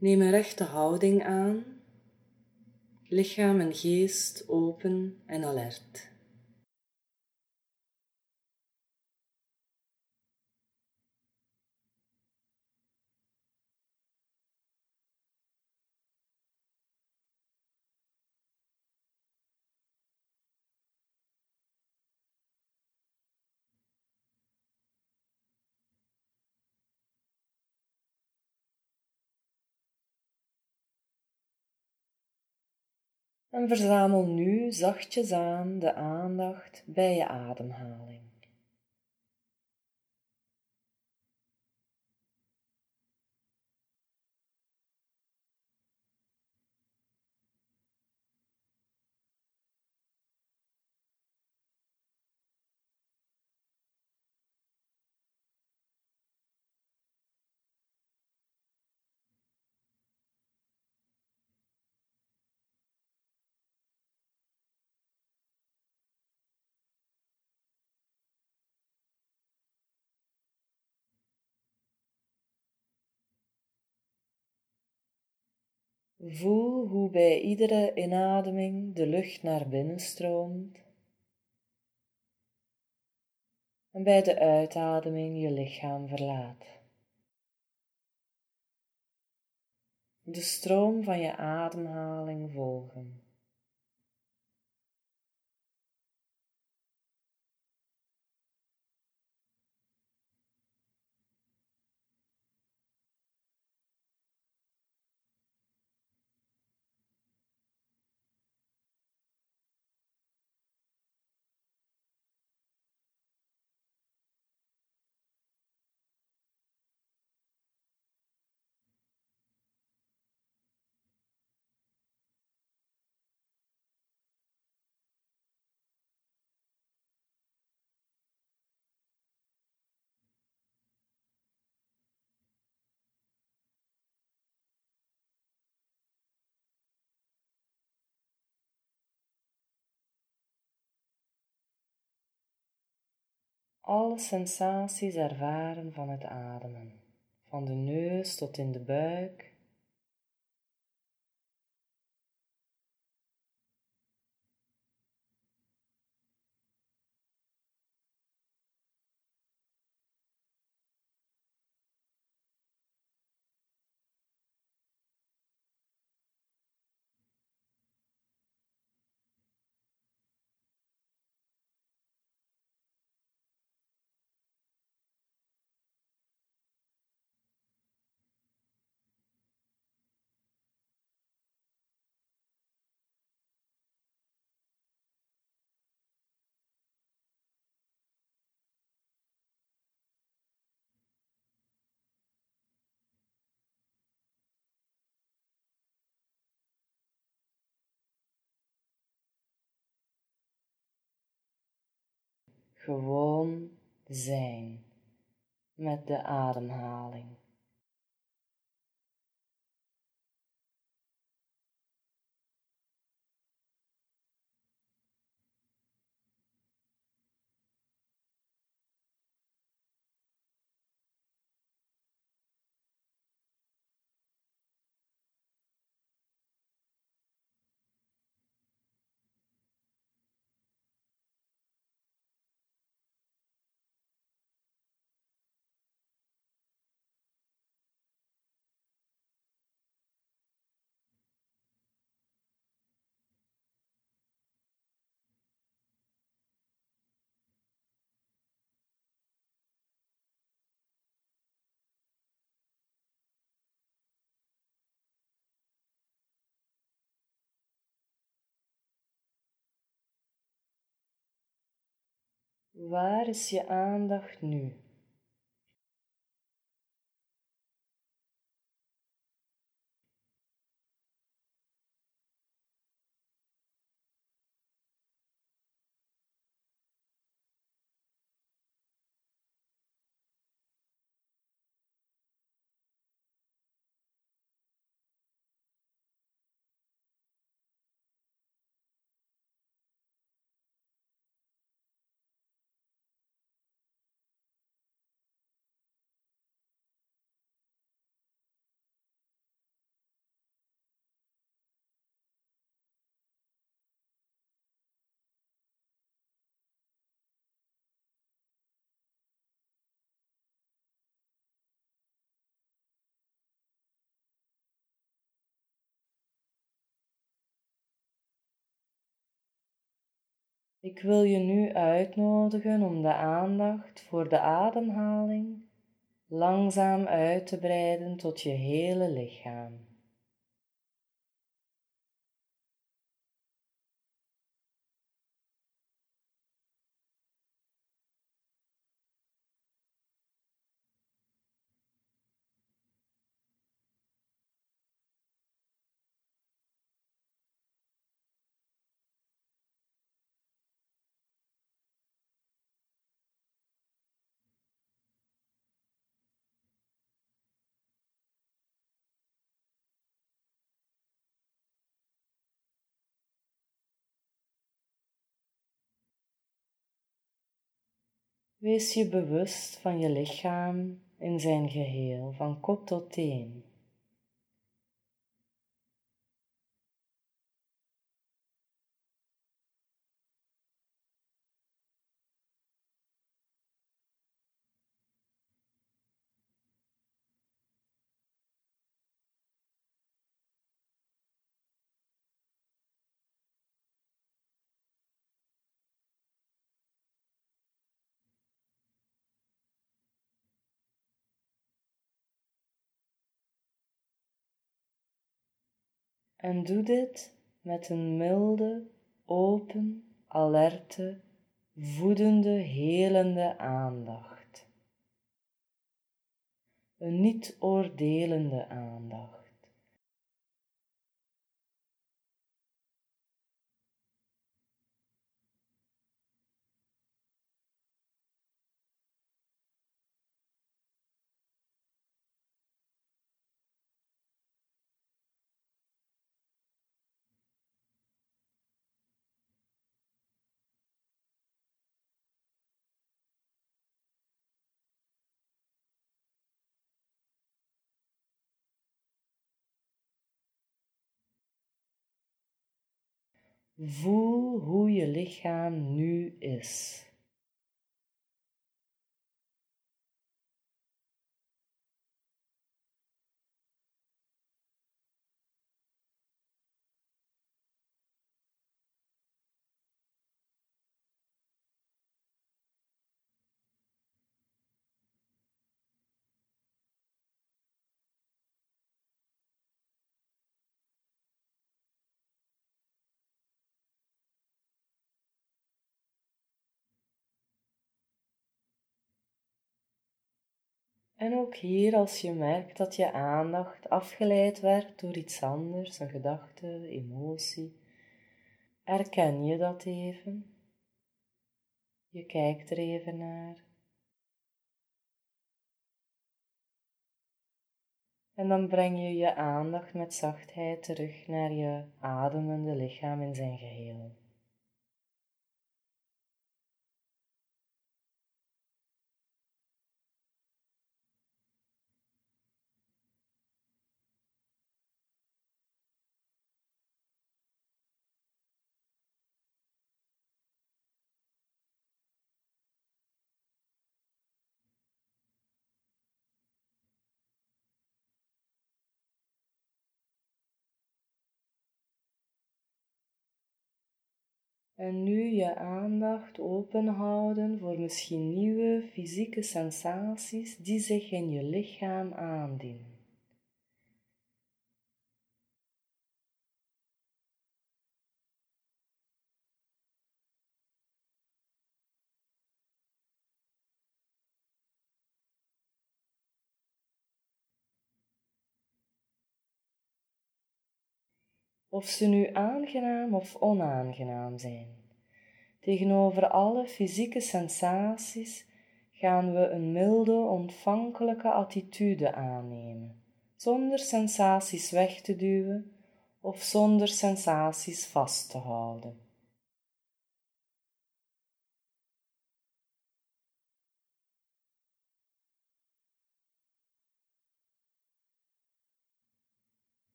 Neem een rechte houding aan, lichaam en geest open en alert. En verzamel nu zachtjes aan de aandacht bij je ademhaling. Voel hoe bij iedere inademing de lucht naar binnen stroomt en bij de uitademing je lichaam verlaat. De stroom van je ademhaling volgen. Alle sensaties ervaren van het ademen, van de neus tot in de buik. Gewoon zijn met de ademhaling. Waar is je aandacht nu? Ik wil je nu uitnodigen om de aandacht voor de ademhaling langzaam uit te breiden tot je hele lichaam. Wees je bewust van je lichaam in zijn geheel, van kop tot teen. En doe dit met een milde, open, alerte, voedende, helende aandacht. Een niet oordelende aandacht. Voel hoe je lichaam nu is. En ook hier, als je merkt dat je aandacht afgeleid werd door iets anders, een gedachte, emotie, erken je dat even. Je kijkt er even naar. En dan breng je je aandacht met zachtheid terug naar je ademende lichaam in zijn geheel. En nu je aandacht openhouden voor misschien nieuwe fysieke sensaties die zich in je lichaam aandienen. Of ze nu aangenaam of onaangenaam zijn. Tegenover alle fysieke sensaties gaan we een milde, ontvankelijke attitude aannemen, zonder sensaties weg te duwen of zonder sensaties vast te houden.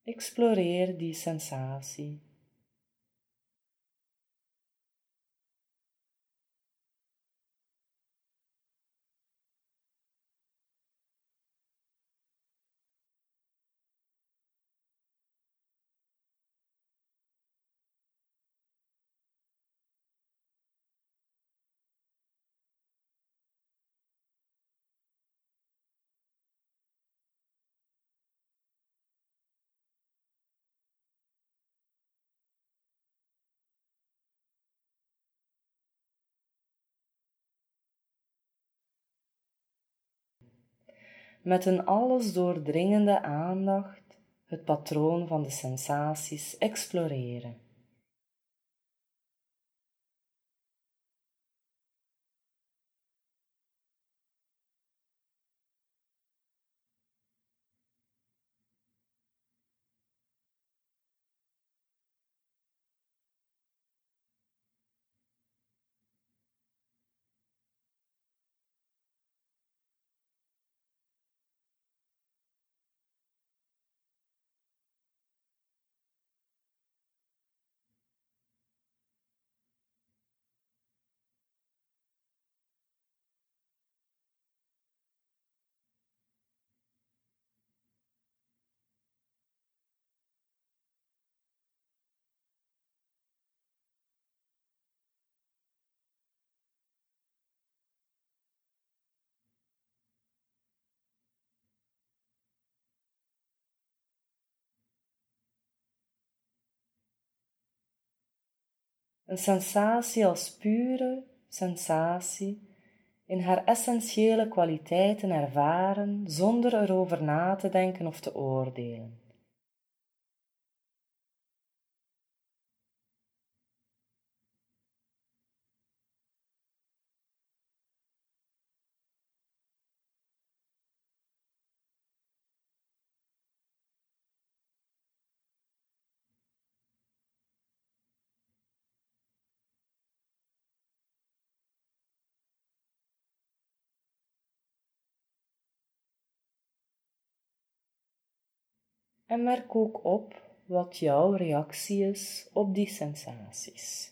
Exploreer die sensatie. Met een alles doordringende aandacht het patroon van de sensaties exploreren. Een sensatie als pure sensatie in haar essentiële kwaliteiten ervaren zonder erover na te denken of te oordelen. En merk ook op wat jouw reactie is op die sensaties.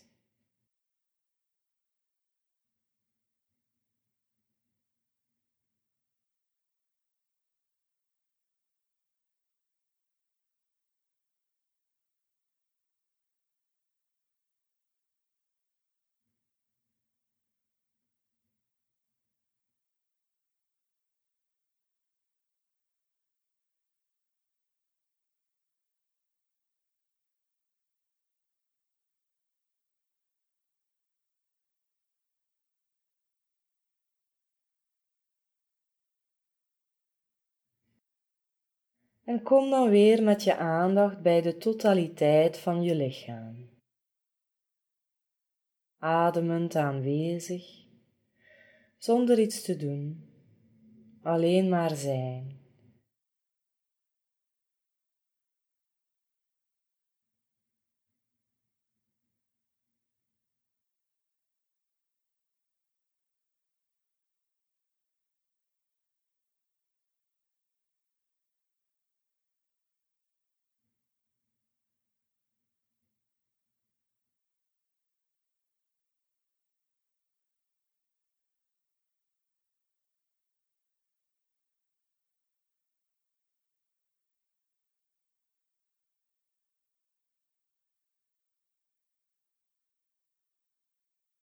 En kom dan weer met je aandacht bij de totaliteit van je lichaam. Ademend aanwezig, zonder iets te doen, alleen maar zijn.